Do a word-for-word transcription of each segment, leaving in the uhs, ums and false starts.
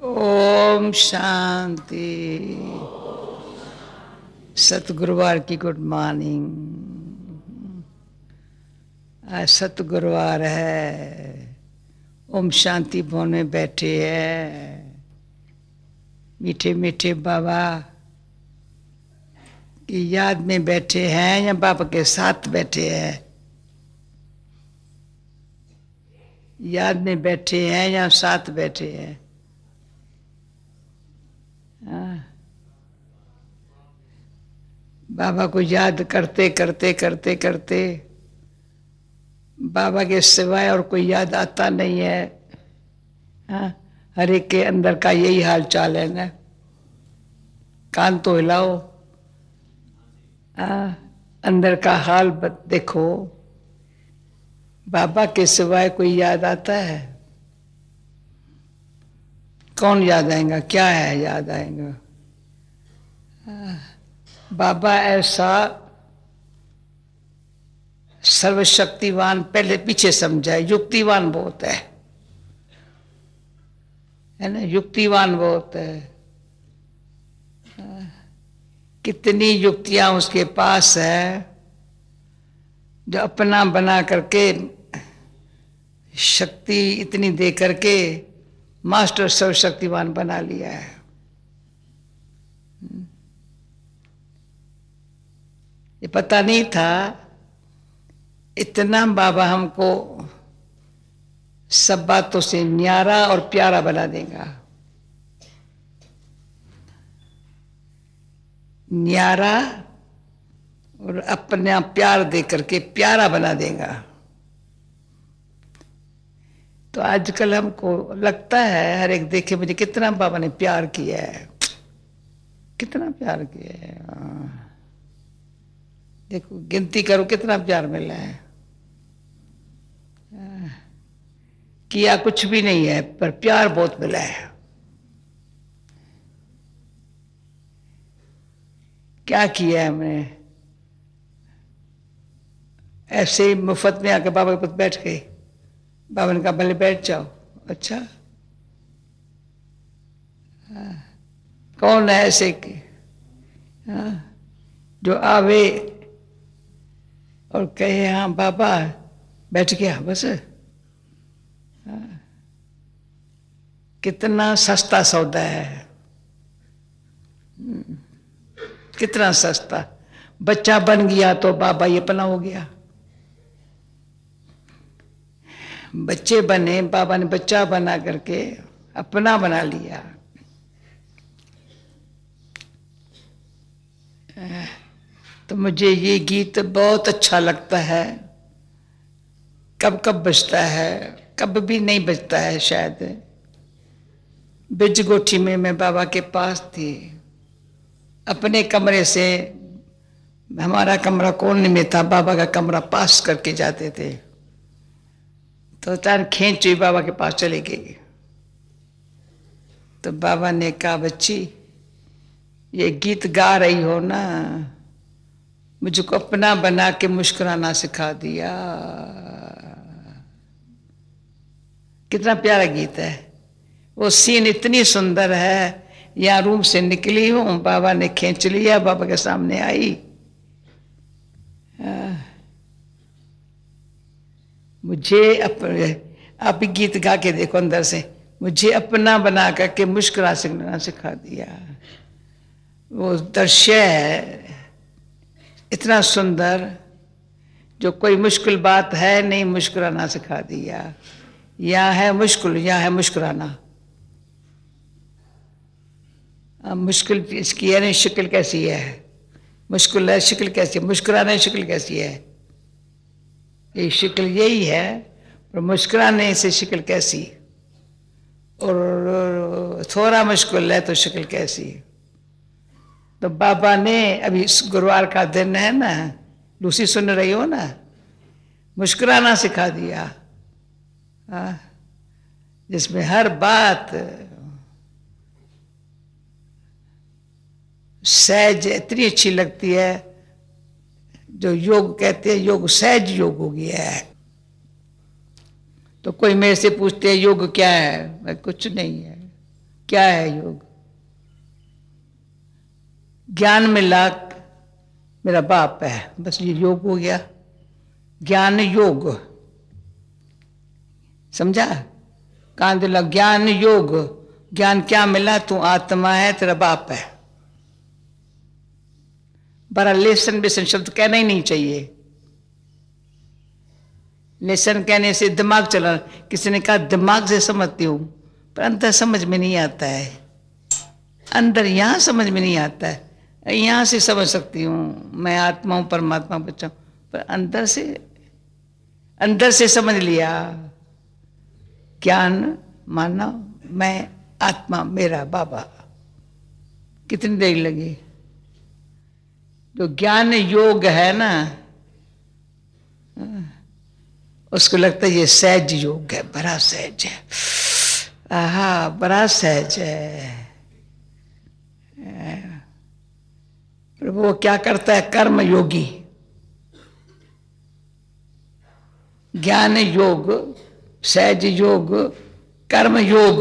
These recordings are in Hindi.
ओम शांति। सतगुरुवार की गुड मॉर्निंग। आज सतगुरुवार है। ओम शांति भवन में बैठे हैं। मीठे मीठे बाबा की याद में बैठे हैं या बाबा के साथ बैठे हैं? याद में बैठे हैं या साथ बैठे हैं? बाबा को याद करते करते करते करते बाबा के सिवाय और कोई याद आता नहीं है। हाँ, हर एक के अंदर का यही हाल चाल है ना। कान तो हिलाओ। हाँ, अंदर का हाल देखो। बाबा के सिवाय कोई याद आता है? कौन याद आएगा? क्या है याद आएगा? बाबा ऐसा सर्वशक्तिवान पहले पीछे समझा है। युक्तिवान बहुत है, है ना? युक्तिवान बहुत है। कितनी युक्तियां उसके पास है, जो अपना बना करके शक्ति इतनी दे करके मास्टर सर्वशक्तिवान बना लिया है। ये पता नहीं था इतना बाबा हमको सब बातों से न्यारा और प्यारा बना देगा। न्यारा और अपना प्यार दे करके प्यारा बना देगा। तो आजकल हमको लगता है हर एक देखे मुझे कितना बाबा ने प्यार किया है, कितना प्यार किया है। देखो गिनती करो कितना प्यार मिला है। किया कुछ भी नहीं है पर प्यार बहुत मिला है। क्या किया है हमने? ऐसे ही मुफ्त में आके बाबा के पास बैठ गए। बाबा ने कहा भले बैठ जाओ। अच्छा, हाँ, कौन है ऐसे कि हाँ, जो आवे और कहे हाँ बाबा बैठ गया बस? हाँ, कितना सस्ता सौदा है, कितना सस्ता। बच्चा बन गया तो बाबा ये अपना हो गया। बच्चे बने, बाबा ने बच्चा बना करके अपना बना लिया। तो मुझे ये गीत बहुत अच्छा लगता है। कब कब बजता है, कब भी नहीं बजता है शायद। बिजगोठी में मैं बाबा के पास थी। अपने कमरे से, हमारा कमरा कोने में था, बाबा का कमरा पास करके जाते थे। तो तार खींच हुई बाबा के पास चली गई। तो बाबा ने कहा बच्ची ये गीत गा रही हो ना, मुझको अपना बना के मुस्कुराना सिखा दिया। कितना प्यारा गीत है। वो सीन इतनी सुंदर है। यहाँ रूम से निकली हूं, बाबा ने खींच लिया, बाबा के सामने आई। आ, मुझे अपने, आप भी गीत गा के देखो अंदर से, मुझे अपना बना करके मुस्कुरा सिखना सिखा दिया। वो दृश्य है इतना सुंदर, जो कोई मुश्किल बात है नहीं, मुस्कुराना सिखा दिया। यहाँ है मुश्किल, यहाँ है मुस्कुराना। मुश्किल इसकी है नहीं, शक्ल कैसी है? मुश्किल है, शक्ल कैसी है? मुस्कुराने शक्ल कैसी है? ये शक्ल यही है, पर मुस्कुराने से शक्ल कैसी? और थोड़ा मुश्किल है तो शक्ल कैसी? तो बाबा ने अभी गुरुवार का दिन है ना, लूसी सुन रही हो ना, मुस्कुराना सिखा दिया। हाँ, जिसमें हर बात सहज इतनी अच्छी लगती है, जो योग कहते हैं, योग सहज योग हो गया है। तो कोई मेरे से पूछते हैं योग क्या है, मैं कुछ नहीं है। क्या है योग? ज्ञान मिला मेरा बाप है, बस ये योग हो गया। ज्ञान योग, समझा? कान दिला ज्ञान योग। ज्ञान क्या मिला? तू आत्मा है, तेरा बाप है। बड़ा लेसन बेसन शब्द कहना ही नहीं चाहिए। लेसन कहने से दिमाग चला, किसी ने कहा दिमाग से समझती हूं, पर अंदर समझ में नहीं आता है। अंदर यहां समझ में नहीं आता है। यहां से समझ सकती हूं मैं आत्मा हूं, परमात्मा बच्चा हूं, पर अंदर से अंदर से समझ लिया। ज्ञान माना मैं आत्मा, मेरा बाबा। कितनी देर लगी? जो ज्ञान योग है ना, उसको लगता है ये सहज योग है, बड़ा सहज है। आहा, बड़ा सहज है। पर वो क्या करता है? कर्म योगी। ज्ञान योग, सहज योग, कर्म योग।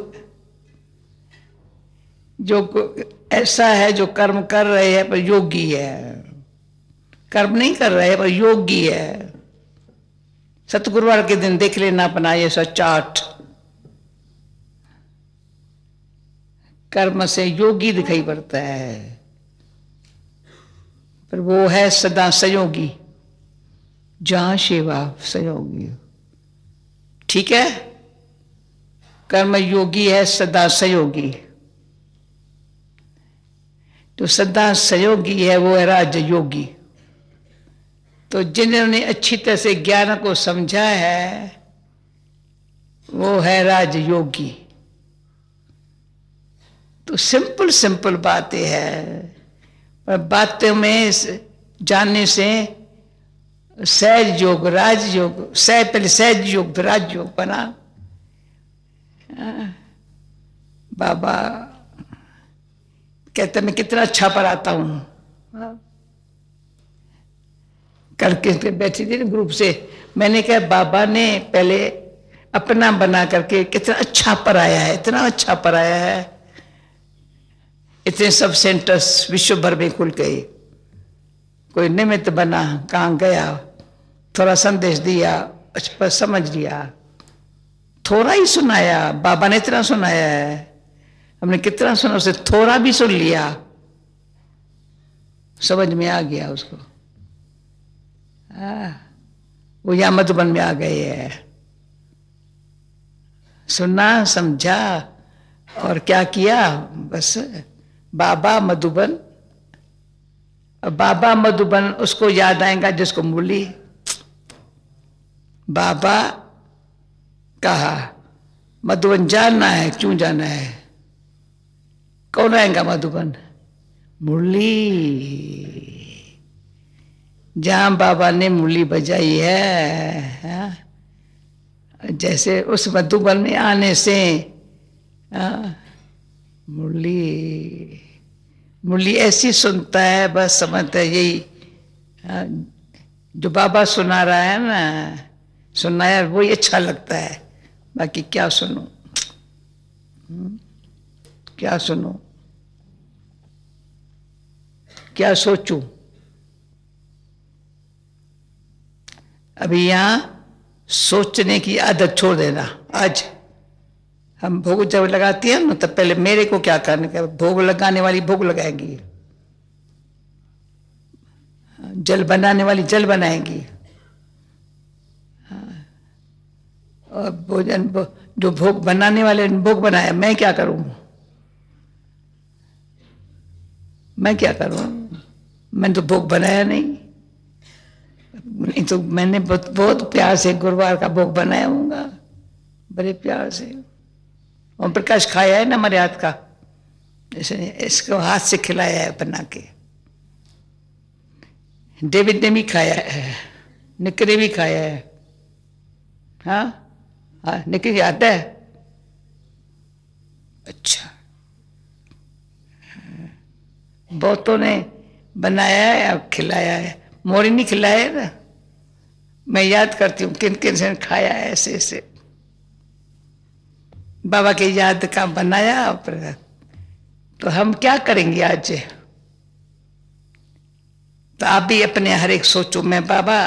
जो ऐसा है जो कर्म कर रहे हैं पर योगी है, कर्म नहीं कर रहे हैं पर योगी है। सतगुरुवार के दिन देख लेना अपना ये सचाट, कर्म से योगी दिखाई पड़ता है, पर वो है सदा सहयोगी। जहां सेवा सहयोगी, ठीक है? कर्म योगी है, सदा सहयोगी। तो सदा सहयोगी है वो है राजयोगी। तो जिन्होंने अच्छी तरह से ज्ञान को समझा है वो है राजयोगी। तो सिंपल सिंपल बातें हैं, पर बातों में जानने से सहज योग, राजयोग, सहज पहले सहज योग फिर राजयोग बना। बाबा कहते मैं कितना अच्छा पढ़ाता हूं। करके बैठी थी ना ग्रुप से, मैंने कहा बाबा ने पहले अपना बना करके कितना अच्छा पढ़ाया है, इतना अच्छा पढ़ाया है। इतने सब सेंटर्स विश्व भर में खुल गए। कोई निमित्त बना, कहाँ गया, थोड़ा संदेश दिया, पर समझ लिया, थोड़ा ही सुनाया। बाबा ने इतना सुनाया है, हमने कितना सुना, उसे थोड़ा भी सुन लिया, समझ में आ गया उसको। आ, वो यहाँ मधुबन में आ गए है, सुना, समझा और क्या किया, बस बाबा मधुबन। बाबा मधुबन उसको याद आएगा जिसको मुरली। बाबा कहा मधुबन जाना है, क्यों जाना है? कौन आएगा मधुबन? मुरली। जहां बाबा ने मुरली बजाई है, है? जैसे उस मधुबन में आने से मुरली मुरली ऐसी सुनता है, बस समझता है यही जो बाबा सुना रहा है ना, सुनाया वही अच्छा लगता है। बाकी क्या सुनो, क्या सुनो, क्या सोचूं? अभी यहां सोचने की आदत छोड़ देना। आज हम भोग जब लगाती हैं ना, तो पहले मेरे को क्या करने का, भोग लगाने वाली भोग लगाएंगी, जल बनाने वाली जल बनाएंगी, और भोजन जो भोग बनाने वाले भोग बनाया, मैं क्या करूं? मैं क्या करूं? मैंने तो भोग बनाया नहीं। नहीं तो मैंने बहुत बहुत प्यार से गुरुवार का भोग बनाया होगा, बड़े प्यार से। ओम प्रकाश खाया है ना हमारे हाथ का, इसने इसको हाथ से खिलाया है बना के। डेविड ने भी खाया है, निक ने भी खाया है। हाँ हाँ, निक याद है? अच्छा, बहुतों ने बनाया है और खिलाया है। मोरी नहीं खिलाया है ना, मैं याद करती हूँ किन किन से खाया है ऐसे ऐसे। बाबा की याद का बनाया। पर तो हम क्या करेंगे आज? तो आप भी अपने हर एक सोचो, मैं बाबा,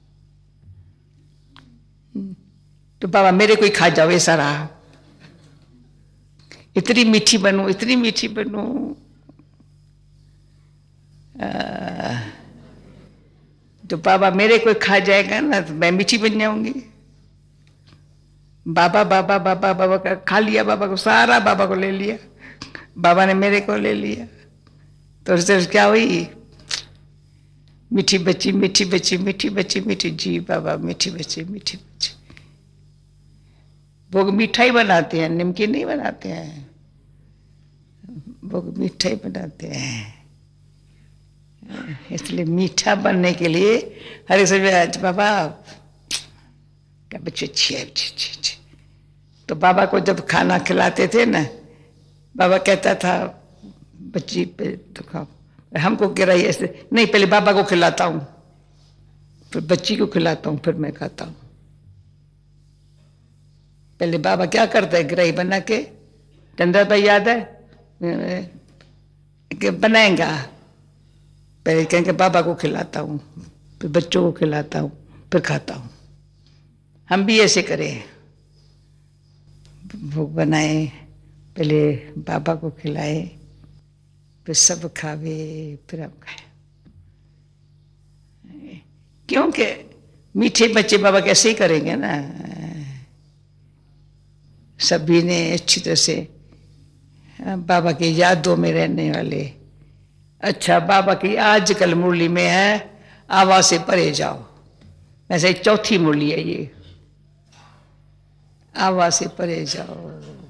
तो बाबा मेरे कोई खा जाओ ऐसा रहा, इतनी मीठी बनूं, इतनी मीठी बनूं। तो बाबा मेरे कोई खा जाएगा ना तो मैं मीठी बन जाऊंगी। बाबा बाबा बाबा बाबा का खा लिया, बाबा को सारा बाबा को ले लिया, बाबा ने मेरे को ले लिया। तो उससे क्या हुई? मीठी बच्ची, मीठी बच्ची, मीठी बच्ची, मीठी जी बाबा, मीठी बच्ची, मीठी बच्ची। वो मिठाई बनाते हैं, निमकी नहीं बनाते हैं, वो मिठाई बनाते हैं। इसलिए मीठा बनने के लिए हरे सब बाबा क्या बच्चे अच्छी है, अच्छी अच्छी अच्छी। तो बाबा को जब खाना खिलाते थे ना, बाबा कहता था बच्ची पे तो खाओ, हमको गिराई ऐसे नहीं, पहले बाबा को खिलाता हूँ, फिर बच्ची को खिलाता हूँ, फिर मैं खाता हूँ। पहले बाबा क्या करता है, गिराई बना के, चंद्रा भाई याद है कि बनाएगा, पहले कहेंगे बाबा को खिलाता हूँ, फिर बच्चों को खिलाता हूँ, फिर खाता हूँ। हम भी ऐसे करें, भोग बनाए, पहले बाबा को खिलाए, फिर सब खावे, फिर हम खाए। क्योंकि मीठे बच्चे बाबा कैसे ही करेंगे ना। सभी ने अच्छी तरह से बाबा की यादों में रहने वाले। अच्छा, बाबा की आजकल मुरली में है आवाज से परे जाओ, वैसे चौथी मुरली है ये, आवाज से परे जाओ।